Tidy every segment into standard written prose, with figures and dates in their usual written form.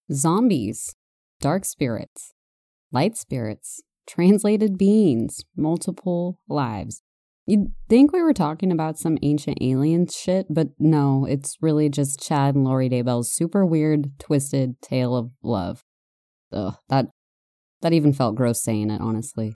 Zombies, dark spirits, light spirits, translated beings, multiple lives. You'd think we were talking about some ancient alien shit, but no, it's really just Chad and Lori Daybell's super weird, twisted tale of love. Ugh, that even felt gross saying it, honestly.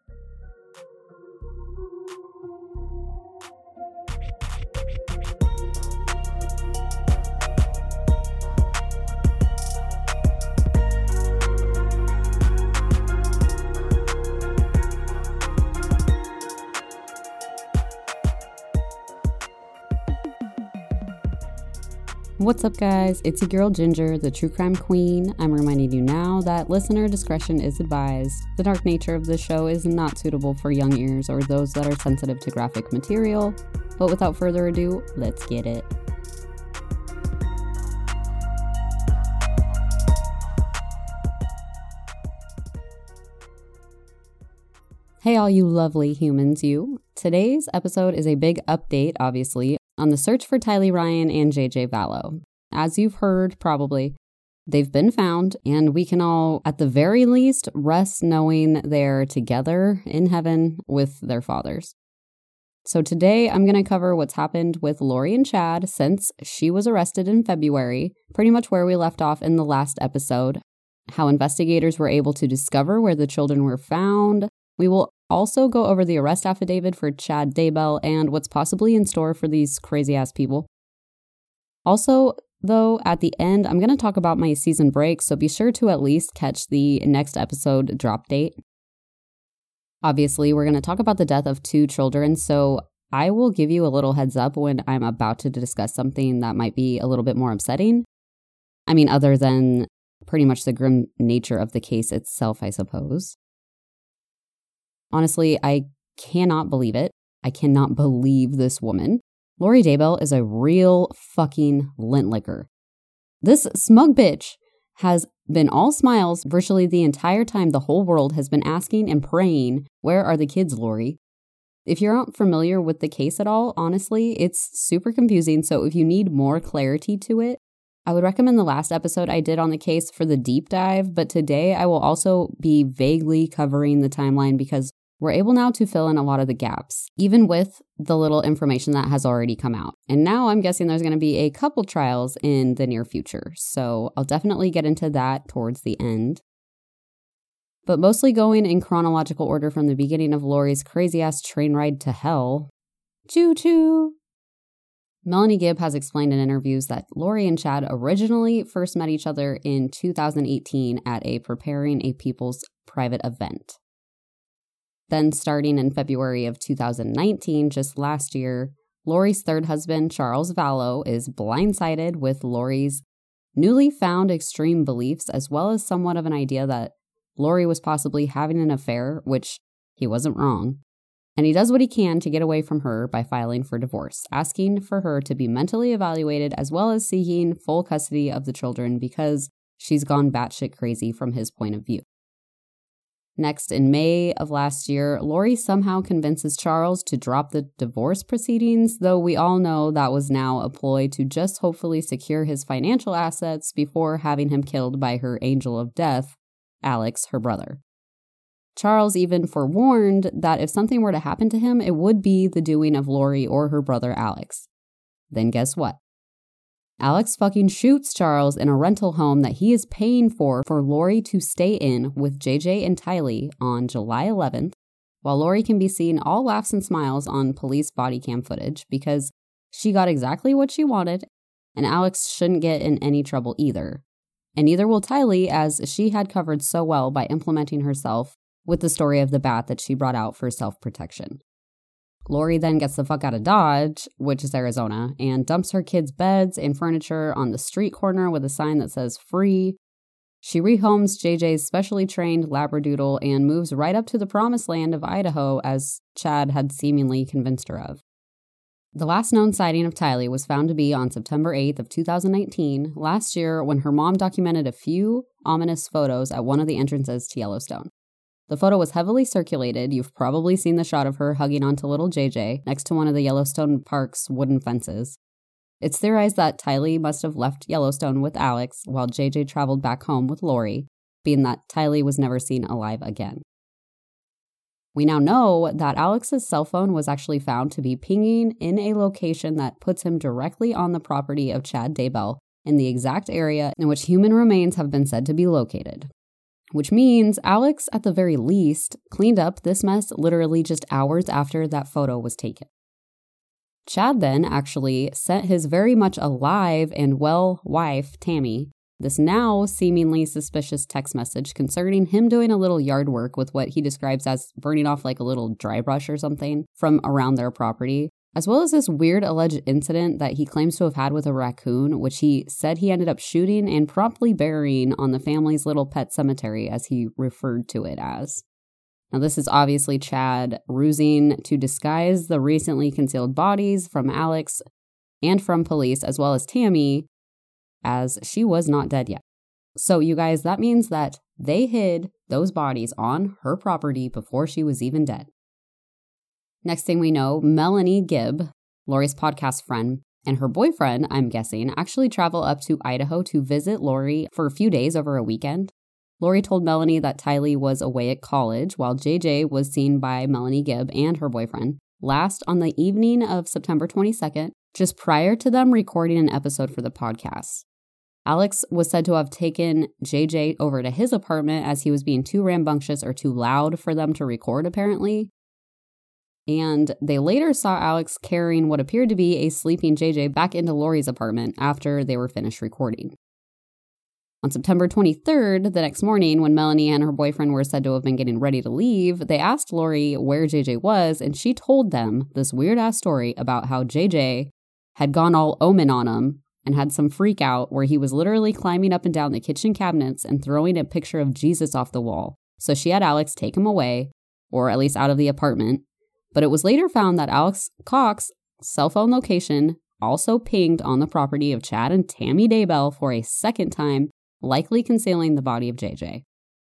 What's up, guys? It's your girl Ginger, the true crime queen. I'm reminding you now that listener discretion is advised. The dark nature of this show is not suitable for young ears or those that are sensitive to graphic material. But without further ado, let's get it. Hey all you lovely humans, you. Today's episode is a big update, obviously, on the search for Tylee Ryan and JJ Vallow. As you've heard, probably, they've been found, and we can all, at the very least, rest knowing they're together in heaven with their fathers. So today, I'm going to cover what's happened with Lori and Chad since she was arrested in February, pretty much where we left off in the last episode, how investigators were able to discover where the children were found. We will also go over the arrest affidavit for Chad Daybell and what's possibly in store for these crazy-ass people. Also, though, at the end, I'm going to talk about my season break, so be sure to at least catch the next episode drop date. Obviously, we're going to talk about the death of 2 children, so I will give you a little heads up when I'm about to discuss something that might be a little bit more upsetting. I mean, other than pretty much the grim nature of the case itself, I suppose. Honestly, I cannot believe it. I cannot believe this woman. Lori Daybell is a real fucking lint licker. This smug bitch has been all smiles virtually the entire time the whole world has been asking and praying, where are the kids, Lori? If you're not familiar with the case at all, honestly, it's super confusing, so if you need more clarity to it, I would recommend the last episode I did on the case for the deep dive, but today I will also be vaguely covering the timeline because we're able now to fill in a lot of the gaps, even with the little information that has already come out. And now I'm guessing there's going to be a couple trials in the near future, so I'll definitely get into that towards the end. But mostly going in chronological order from the beginning of Lori's crazy-ass train ride to hell. Choo-choo! Melanie Gibb has explained in interviews that Lori and Chad originally first met each other in 2018 at a Preparing a People's private event. Then starting in February of 2019, just last year, Lori's third husband, Charles Vallow, is blindsided with Lori's newly found extreme beliefs, as well as somewhat of an idea that Lori was possibly having an affair, which he wasn't wrong. And he does what he can to get away from her by filing for divorce, asking for her to be mentally evaluated, as well as seeking full custody of the children because she's gone batshit crazy from his point of view. Next, in May of last year, Lori somehow convinces Charles to drop the divorce proceedings, though we all know that was now a ploy to just hopefully secure his financial assets before having him killed by her angel of death, Alex, her brother. Charles even forewarned that if something were to happen to him, it would be the doing of Lori or her brother Alex. Then guess what? Alex fucking shoots Charles in a rental home that he is paying for Lori to stay in with JJ and Tylee on July 11th, while Lori can be seen all laughs and smiles on police body cam footage because she got exactly what she wanted, and Alex shouldn't get in any trouble either. And neither will Tylee, as she had covered so well by implementing herself with the story of the bat that she brought out for self-protection. Lori then gets the fuck out of Dodge, which is Arizona, and dumps her kids' beds and furniture on the street corner with a sign that says free. She rehomes JJ's specially trained Labradoodle and moves right up to the promised land of Idaho, as Chad had seemingly convinced her of. The last known sighting of Tylee was found to be on September 8th of 2019, last year, when her mom documented a few ominous photos at one of the entrances to Yellowstone. The photo was heavily circulated. You've probably seen the shot of her hugging onto little JJ next to one of the Yellowstone Park's wooden fences. It's theorized that Tylee must have left Yellowstone with Alex while JJ traveled back home with Lori, being that Tylee was never seen alive again. We now know that Alex's cell phone was actually found to be pinging in a location that puts him directly on the property of Chad Daybell in the exact area in which human remains have been said to be located. Which means Alex, at the very least, cleaned up this mess literally just hours after that photo was taken. Chad then actually sent his very much alive and well wife, Tammy, this now seemingly suspicious text message concerning him doing a little yard work with what he describes as burning off like a little dry brush or something from around their property, as well as this weird alleged incident that he claims to have had with a raccoon, which he said he ended up shooting and promptly burying on the family's little pet cemetery, as he referred to it as. Now, this is obviously Chad rusing to disguise the recently concealed bodies from Alex and from police, as well as Tammy, as she was not dead yet. So, you guys, that means that they hid those bodies on her property before she was even dead. Next thing we know, Melanie Gibb, Lori's podcast friend, and her boyfriend, I'm guessing, actually travel up to Idaho to visit Lori for a few days over a weekend. Lori told Melanie that Tylee was away at college while JJ was seen by Melanie Gibb and her boyfriend last on the evening of September 22nd, just prior to them recording an episode for the podcast. Alex was said to have taken JJ over to his apartment as he was being too rambunctious or too loud for them to record, apparently. And they later saw Alex carrying what appeared to be a sleeping JJ back into Lori's apartment after they were finished recording. On September 23rd, the next morning, when Melanie and her boyfriend were said to have been getting ready to leave, they asked Lori where JJ was, and she told them this weird-ass story about how JJ had gone all omen on him and had some freak out where he was literally climbing up and down the kitchen cabinets and throwing a picture of Jesus off the wall. So she had Alex take him away, or at least out of the apartment. But it was later found that Alex Cox's cell phone location also pinged on the property of Chad and Tammy Daybell for a second time, likely concealing the body of JJ.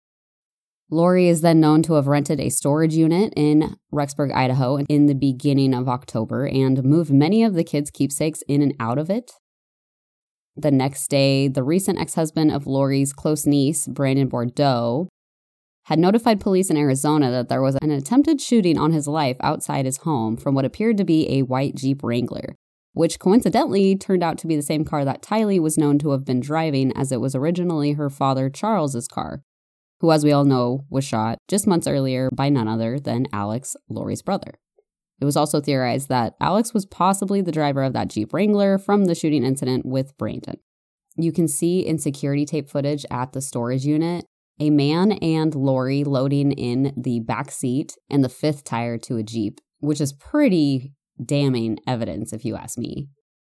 Lori is then known to have rented a storage unit in Rexburg, Idaho in the beginning of October and moved many of the kids' keepsakes in and out of it. The next day, the recent ex-husband of Lori's close niece, Brandon Bordeaux, had notified police in Arizona that there was an attempted shooting on his life outside his home from what appeared to be a white Jeep Wrangler, which coincidentally turned out to be the same car that Tylee was known to have been driving, as it was originally her father Charles's car, who, as we all know, was shot just months earlier by none other than Alex, Lori's brother. It was also theorized that Alex was possibly the driver of that Jeep Wrangler from the shooting incident with Brandon. You can see in security tape footage at the storage unit a man and Lori loading in the back seat and the fifth tire to a Jeep, which is pretty damning evidence if you ask me.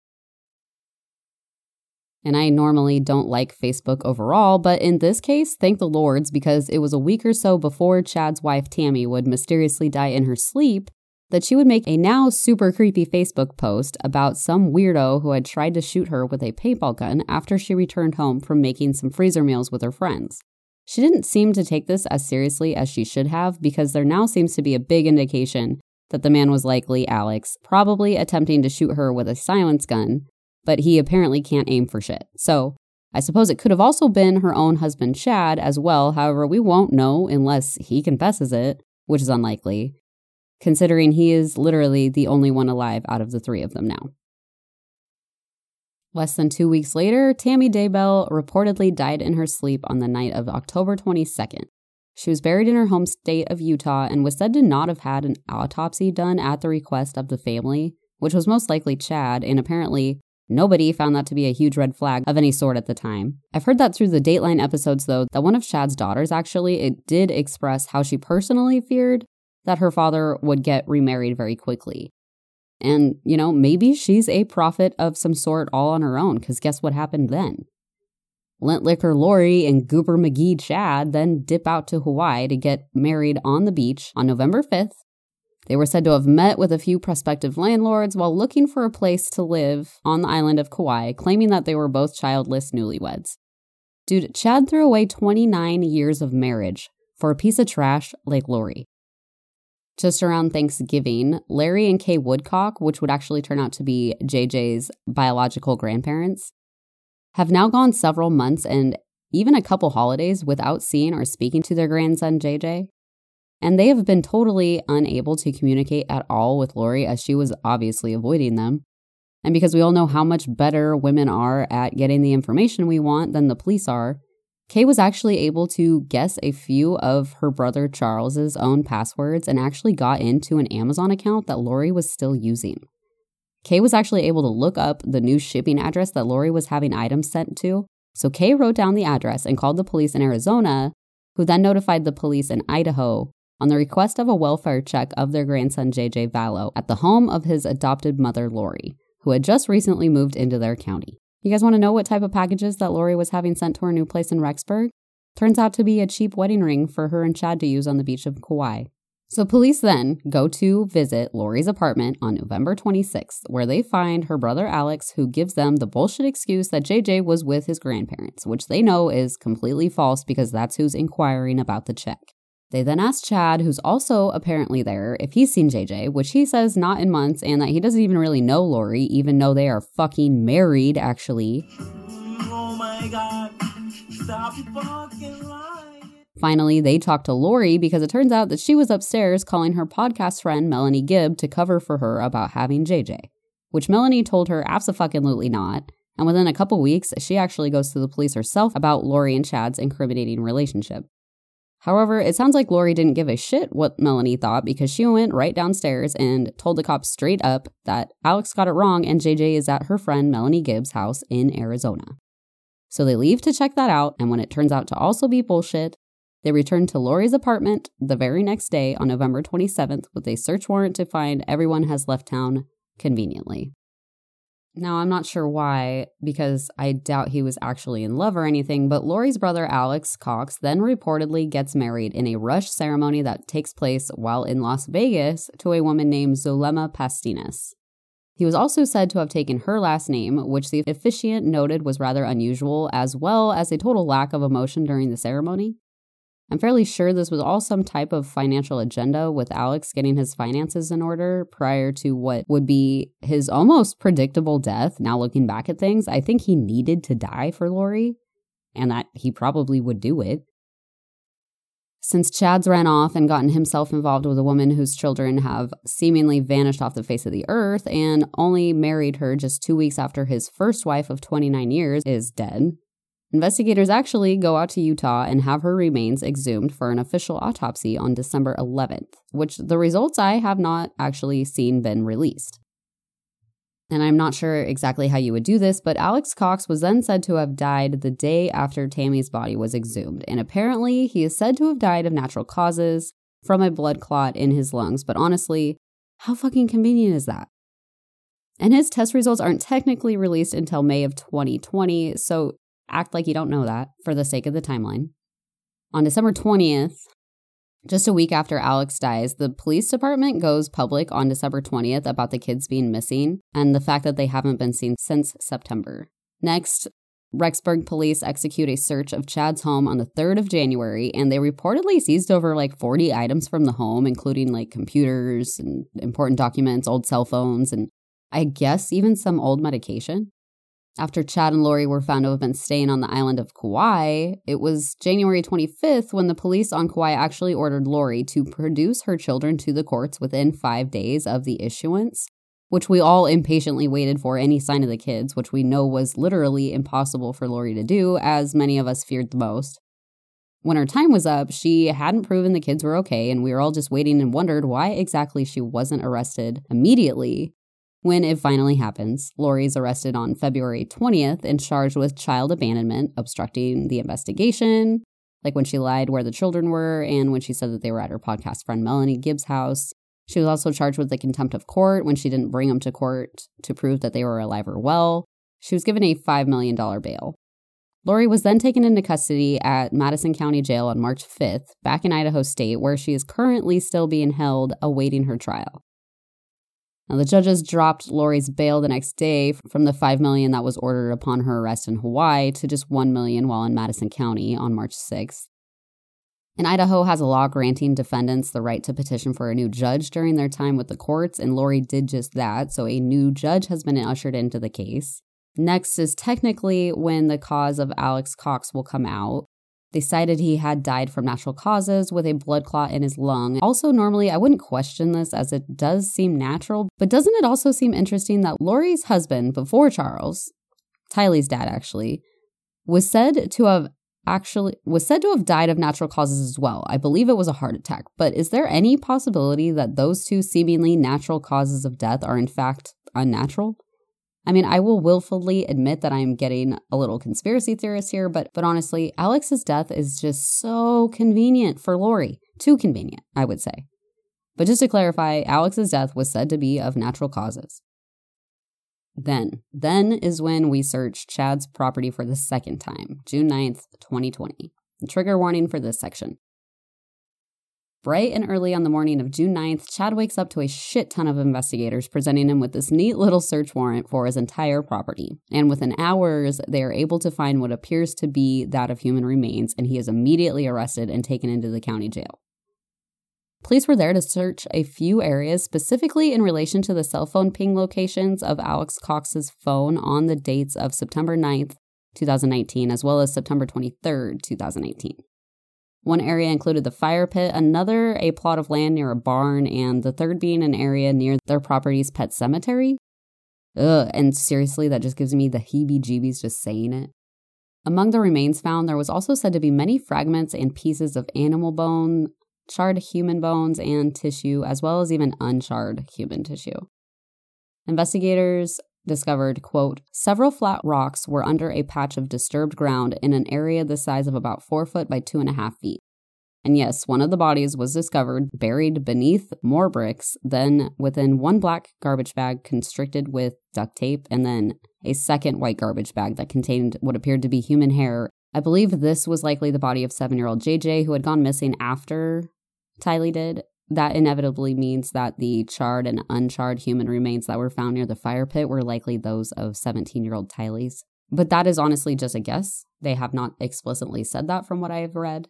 And I normally don't like Facebook overall, but in this case, thank the Lords, because it was a week or so before Chad's wife Tammy would mysteriously die in her sleep that she would make a now super creepy Facebook post about some weirdo who had tried to shoot her with a paintball gun after she returned home from making some freezer meals with her friends. She didn't seem to take this as seriously as she should have, because there now seems to be a big indication that the man was likely Alex, probably attempting to shoot her with a silence gun, but he apparently can't aim for shit. So I suppose it could have also been her own husband Chad as well. However, we won't know unless he confesses it, which is unlikely, considering he is literally the only one alive out of the three of them now. Less than 2 weeks later, Tammy Daybell reportedly died in her sleep on the night of October 22nd. She was buried in her home state of Utah and was said to not have had an autopsy done at the request of the family, which was most likely Chad, and apparently nobody found that to be a huge red flag of any sort at the time. I've heard that through the Dateline episodes, though, that one of Chad's daughters it did express how she personally feared that her father would get remarried very quickly. And, maybe she's a prophet of some sort all on her own, because guess what happened then? Lint Liquor Lori and Goober McGee Chad then dip out to Hawaii to get married on the beach on November 5th. They were said to have met with a few prospective landlords while looking for a place to live on the island of Kauai, claiming that they were both childless newlyweds. Dude, Chad threw away 29 years of marriage for a piece of trash like Lori. Just around Thanksgiving, Larry and Kay Woodcock, which would actually turn out to be JJ's biological grandparents, have now gone several months and even a couple holidays without seeing or speaking to their grandson JJ. And they have been totally unable to communicate at all with Lori, as she was obviously avoiding them. And because we all know how much better women are at getting the information we want than the police are, Kay was actually able to guess a few of her brother Charles's own passwords and actually got into an Amazon account that Lori was still using. Kay was actually able to look up the new shipping address that Lori was having items sent to. So Kay wrote down the address and called the police in Arizona, who then notified the police in Idaho on the request of a welfare check of their grandson JJ Vallow at the home of his adopted mother Lori, who had just recently moved into their county. You guys want to know what type of packages that Lori was having sent to her new place in Rexburg? Turns out to be a cheap wedding ring for her and Chad to use on the beach of Kauai. So police then go to visit Lori's apartment on November 26th, where they find her brother Alex, who gives them the bullshit excuse that JJ was with his grandparents, which they know is completely false because that's who's inquiring about the check. They then ask Chad, who's also apparently there, if he's seen JJ, which he says not in months and that he doesn't even really know Lori, even though they are fucking married, actually. Oh my God. Stop fucking lying. Finally, they talk to Lori because it turns out that she was upstairs calling her podcast friend Melanie Gibb to cover for her about having JJ, which Melanie told her abso-fucking-lutely not. And within a couple weeks, she actually goes to the police herself about Lori and Chad's incriminating relationship. However, it sounds like Lori didn't give a shit what Melanie thought because she went right downstairs and told the cops straight up that Alex got it wrong and JJ is at her friend Melanie Gibbs' house in Arizona. So they leave to check that out, and when it turns out to also be bullshit, they return to Lori's apartment the very next day on November 27th with a search warrant to find everyone has left town conveniently. Now, I'm not sure why, because I doubt he was actually in love or anything, but Lori's brother Alex Cox then reportedly gets married in a rush ceremony that takes place while in Las Vegas to a woman named Zulema Pastinas. He was also said to have taken her last name, which the officiant noted was rather unusual, as well as a total lack of emotion during the ceremony. I'm fairly sure this was all some type of financial agenda with Alex getting his finances in order prior to what would be his almost predictable death. Now looking back at things, I think he needed to die for Lori, and that he probably would do it. Since Chad's ran off and gotten himself involved with a woman whose children have seemingly vanished off the face of the earth and only married her just 2 weeks after his first wife of 29 years is dead, investigators actually go out to Utah and have her remains exhumed for an official autopsy on December 11th, which the results I have not actually seen been released. And I'm not sure exactly how you would do this, but Alex Cox was then said to have died the day after Tammy's body was exhumed. And apparently he is said to have died of natural causes from a blood clot in his lungs. But honestly, how fucking convenient is that? And his test results aren't technically released until May of 2020, so act like you don't know that for the sake of the timeline. On December 20th, just a week after Alex dies, the police department goes public on December 20th about the kids being missing and the fact that they haven't been seen since September. Next, Rexburg police execute a search of Chad's home on the 3rd of January, and they reportedly seized over 40 items from the home, including computers and important documents, old cell phones, and I guess even some old medication. After Chad and Lori were found to have been staying on the island of Kauai, it was January 25th when the police on Kauai actually ordered Lori to produce her children to the courts within 5 days of the issuance, which we all impatiently waited for any sign of the kids, which we know was literally impossible for Lori to do, as many of us feared the most. When her time was up, she hadn't proven the kids were okay, and we were all just waiting and wondered why exactly she wasn't arrested immediately. When it finally happens, Lori's arrested on February 20th and charged with child abandonment, obstructing the investigation, like when she lied where the children were and when she said that they were at her podcast friend Melanie Gibbs' house. She was also charged with the contempt of court when she didn't bring them to court to prove that they were alive or well. She was given a $5 million bail. Lori was then taken into custody at Madison County Jail on March 5th, back in Idaho State, where she is currently still being held awaiting her trial. Now, the judges dropped Lori's bail the next day from the $5 million that was ordered upon her arrest in Hawaii to just $1 million while in Madison County on March 6th. And Idaho has a law granting defendants the right to petition for a new judge during their time with the courts, and Lori did just that, so a new judge has been ushered into the case. Next is technically when the cause of Alex Cox will come out. They cited he had died from natural causes with a blood clot in his lung. Also, normally, I wouldn't question this as it does seem natural, but doesn't it also seem interesting that Lori's husband, before Charles, Tylee's dad actually, was said to have died of natural causes as well. I believe it was a heart attack, but is there any possibility that those two seemingly natural causes of death are in fact unnatural? I mean, I will willfully admit that I'm getting a little conspiracy theorist here, but honestly, Alex's death is just so convenient for Lori. Too convenient, I would say. But just to clarify, Alex's death was said to be of natural causes. Then is when we searched Chad's property for the second time, June 9th, 2020. Trigger warning for this section. Bright and early on the morning of June 9th, Chad wakes up to a shit ton of investigators presenting him with this neat little search warrant for his entire property. And within hours, they are able to find what appears to be that of human remains, and he is immediately arrested and taken into the county jail. Police were there to search a few areas, specifically in relation to the cell phone ping locations of Alex Cox's phone on the dates of September 9th, 2019, as well as September 23rd, 2018. One area included the fire pit, another a plot of land near a barn, and the third being an area near their property's pet cemetery. Ugh, and seriously, that just gives me the heebie-jeebies just saying it. Among the remains found, there was also said to be many fragments and pieces of animal bone, charred human bones and tissue, as well as even uncharred human tissue. Investigators discovered, quote, several flat rocks were under a patch of disturbed ground in an area the size of about 4 foot by 2.5 feet. And yes, one of the bodies was discovered buried beneath more bricks, then within one black garbage bag constricted with duct tape, and then a second white garbage bag that contained what appeared to be human hair. I believe this was likely the body of 7-year-old JJ, who had gone missing after Tylee did. That inevitably means that the charred and uncharred human remains that were found near the fire pit were likely those of 17-year-old Tylee's. But that is honestly just a guess. They have not explicitly said that from what I have read.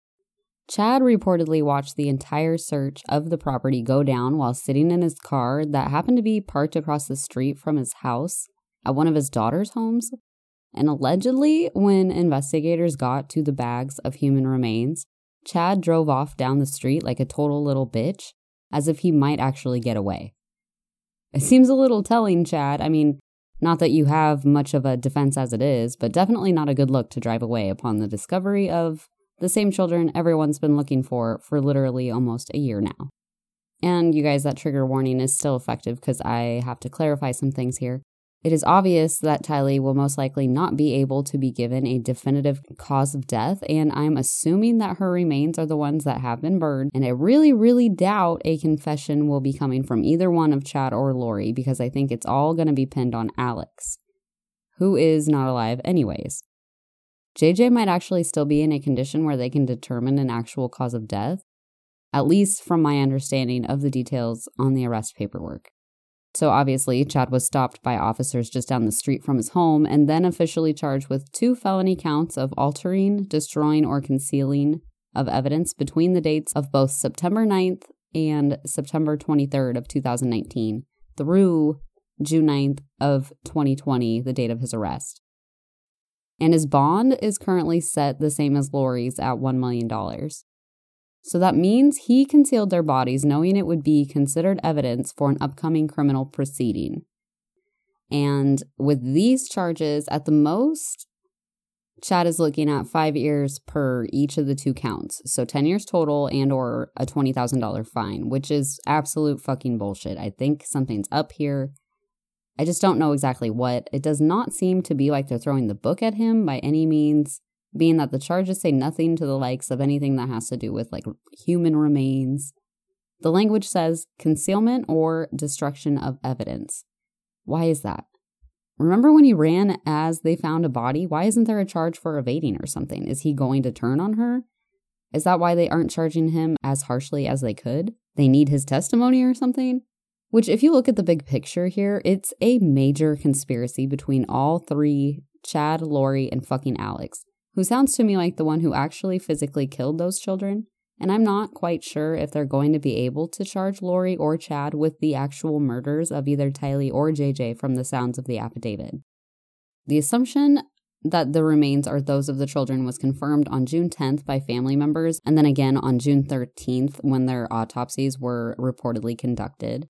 Chad reportedly watched the entire search of the property go down while sitting in his car that happened to be parked across the street from his house at one of his daughter's homes. And allegedly, when investigators got to the bags of human remains, Chad drove off down the street like a total little bitch, as if he might actually get away. It seems a little telling, Chad. I mean, not that you have much of a defense as it is, but definitely not a good look to drive away upon the discovery of the same children everyone's been looking for literally almost a year now. And you guys, that trigger warning is still effective because I have to clarify some things here. It is obvious that Tylee will most likely not be able to be given a definitive cause of death, and I'm assuming that her remains are the ones that have been burned, and I really, really doubt a confession will be coming from either one of Chad or Lori, because I think it's all going to be pinned on Alex, who is not alive anyways. JJ might actually still be in a condition where they can determine an actual cause of death, at least from my understanding of the details on the arrest paperwork. So obviously, Chad was stopped by officers just down the street from his home and then officially charged with 2 felony counts of altering, destroying, or concealing of evidence between the dates of both September 9th and September 23rd of 2019 through June 9th of 2020, the date of his arrest. And his bond is currently set the same as Lori's at $1 million. So that means he concealed their bodies knowing it would be considered evidence for an upcoming criminal proceeding. And with these charges, at the most, Chad is looking at 5 years per each of the 2 counts. So 10 years total and or a $20,000 fine, which is absolute fucking bullshit. I think something's up here. I just don't know exactly what. It does not seem to be like they're throwing the book at him by any means, being that the charges say nothing to the likes of anything that has to do with like human remains. The language says concealment or destruction of evidence. Why is that? Remember when he ran as they found a body? Why isn't there a charge for evading or something? Is he going to turn on her? Is that why they aren't charging him as harshly as they could? They need his testimony or something? Which, if you look at the big picture here, it's a major conspiracy between all 3, Chad, Lori, and fucking Alex, who sounds to me like the one who actually physically killed those children. And I'm not quite sure if they're going to be able to charge Lori or Chad with the actual murders of either Tylee or JJ from the sounds of the affidavit. The assumption that the remains are those of the children was confirmed on June 10th by family members, and then again on June 13th when their autopsies were reportedly conducted.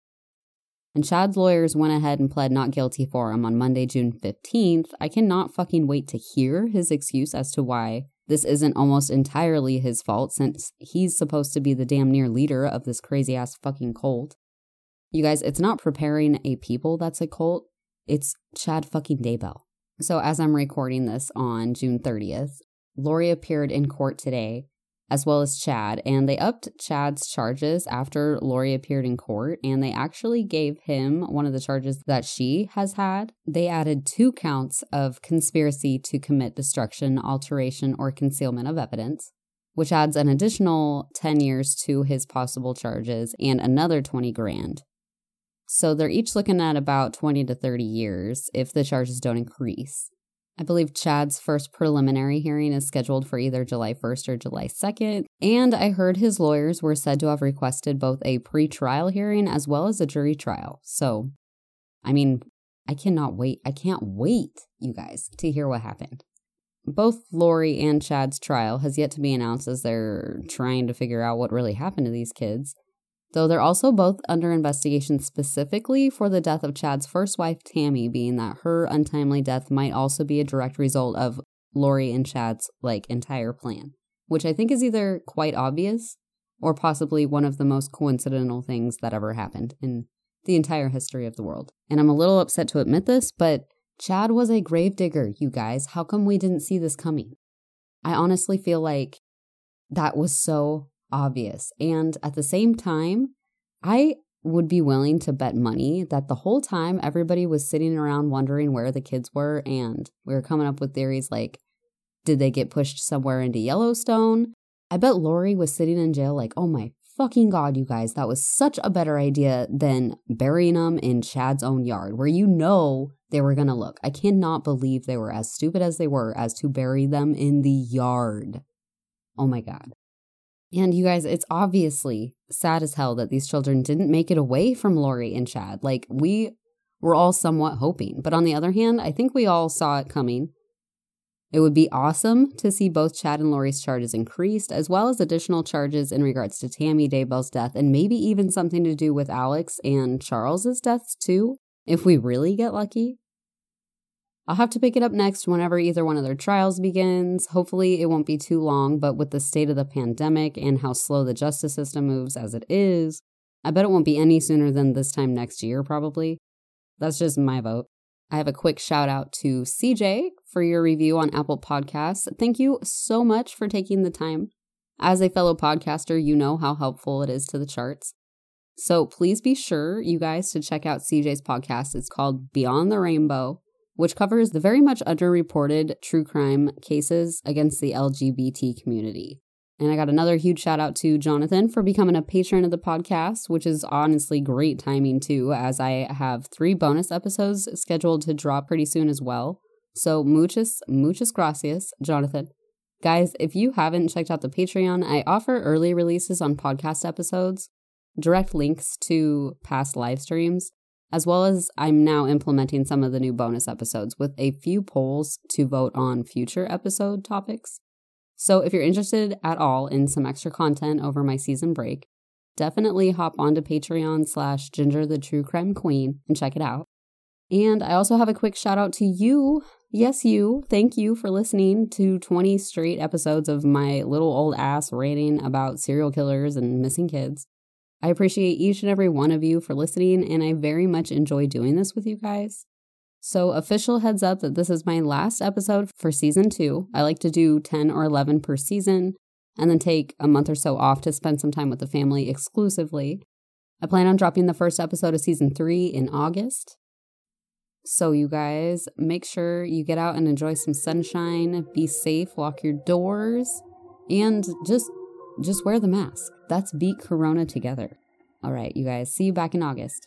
And Chad's lawyers went ahead and pled not guilty for him on Monday, June 15th. I cannot fucking wait to hear his excuse as to why this isn't almost entirely his fault, since he's supposed to be the damn near leader of this crazy-ass fucking cult. You guys, it's not preparing a people that's a cult. It's Chad fucking Daybell. So as I'm recording this on June 30th, Lori appeared in court today, as well as Chad, and they upped Chad's charges after Lori appeared in court, and they actually gave him one of the charges that she has had. They added 2 counts of conspiracy to commit destruction, alteration, or concealment of evidence, which adds an additional 10 years to his possible charges and another 20 grand. So they're each looking at about 20 to 30 years if the charges don't increase. I believe Chad's first preliminary hearing is scheduled for either July 1st or July 2nd, and I heard his lawyers were said to have requested both a pre-trial hearing as well as a jury trial. So, I mean, I cannot wait. I can't wait, you guys, to hear what happened. Both Lori and Chad's trial has yet to be announced as they're trying to figure out what really happened to these kids. Though they're also both under investigation specifically for the death of Chad's first wife, Tammy, being that her untimely death might also be a direct result of Lori and Chad's, entire plan, which I think is either quite obvious or possibly one of the most coincidental things that ever happened in the entire history of the world. And I'm a little upset to admit this, but Chad was a gravedigger, you guys. How come we didn't see this coming? I honestly feel like that was so obvious. And at the same time, I would be willing to bet money that the whole time everybody was sitting around wondering where the kids were, and we were coming up with theories like, did they get pushed somewhere into Yellowstone? I bet Lori was sitting in jail like, oh my fucking God, you guys, that was such a better idea than burying them in Chad's own yard, where you know they were gonna look. I cannot believe they were as stupid as they were as to bury them in the yard. Oh my God. And you guys, it's obviously sad as hell that these children didn't make it away from Lori and Chad. We were all somewhat hoping. But on the other hand, I think we all saw it coming. It would be awesome to see both Chad and Lori's charges increased, as well as additional charges in regards to Tammy Daybell's death, and maybe even something to do with Alex and Charles's deaths too, if we really get lucky. I'll have to pick it up next whenever either one of their trials begins. Hopefully it won't be too long, but with the state of the pandemic and how slow the justice system moves as it is, I bet it won't be any sooner than this time next year, probably. That's just my vote. I have a quick shout out to CJ for your review on Apple Podcasts. Thank you so much for taking the time. As a fellow podcaster, you know how helpful it is to the charts. So please be sure, you guys, to check out CJ's podcast. It's called Beyond the Rainbow, which covers the very much underreported true crime cases against the LGBT community. And I got another huge shout out to Jonathan for becoming a patron of the podcast, which is honestly great timing too, as I have 3 bonus episodes scheduled to drop pretty soon as well. So muchas gracias, Jonathan. Guys, if you haven't checked out the Patreon, I offer early releases on podcast episodes, direct links to past live streams, as well as I'm now implementing some of the new bonus episodes with a few polls to vote on future episode topics. So if you're interested at all in some extra content over my season break, definitely hop onto Patreon/Ginger the True Crime Queen and check it out. And I also have a quick shout out to you. Yes, you. Thank you for listening to 20 straight episodes of my little old ass ranting about serial killers and missing kids. I appreciate each and every one of you for listening, and I very much enjoy doing this with you guys. So official heads up that this is my last episode for season 2. I like to do 10 or 11 per season, and then take a month or so off to spend some time with the family exclusively. I plan on dropping the first episode of season 3 in August. So you guys, make sure you get out and enjoy some sunshine, be safe, lock your doors, and just wear the mask. Let's beat Corona together. All right, you guys, see you back in August.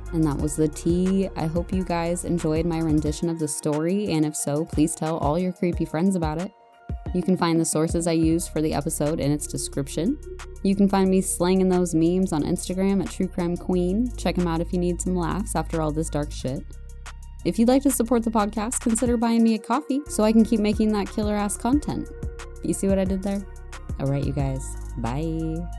And that was the tea. I hope you guys enjoyed my rendition of the story, and if so, please tell all your creepy friends about it. You can find the sources I used for the episode in its description. You can find me slanging those memes on Instagram at True Crime Queen. Check them out if you need some laughs after all this dark shit. If you'd like to support the podcast, consider buying me a coffee so I can keep making that killer ass content. You see what I did there? All right, you guys. Bye.